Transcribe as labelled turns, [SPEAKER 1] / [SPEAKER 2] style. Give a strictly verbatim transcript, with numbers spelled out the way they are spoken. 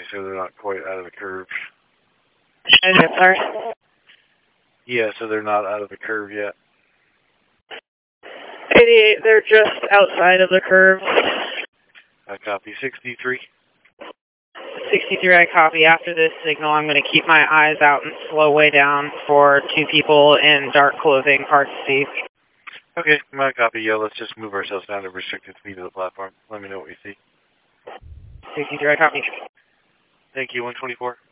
[SPEAKER 1] so they're not quite out of the curve.
[SPEAKER 2] I'm sorry?
[SPEAKER 1] Yeah, so they're not out of the curve yet.
[SPEAKER 2] eighty-eight, they're just outside of the curve.
[SPEAKER 1] I copy. sixty-three.
[SPEAKER 2] sixty-three, I copy. After this signal, I'm going to keep my eyes out and slow way down for two people in dark clothing, hard to see.
[SPEAKER 1] Okay, my copy. Yeah, let's just move ourselves down to restricted speed of the platform. Let me know what you see.
[SPEAKER 2] sixty-three, I copy.
[SPEAKER 1] Thank you, one twenty-four.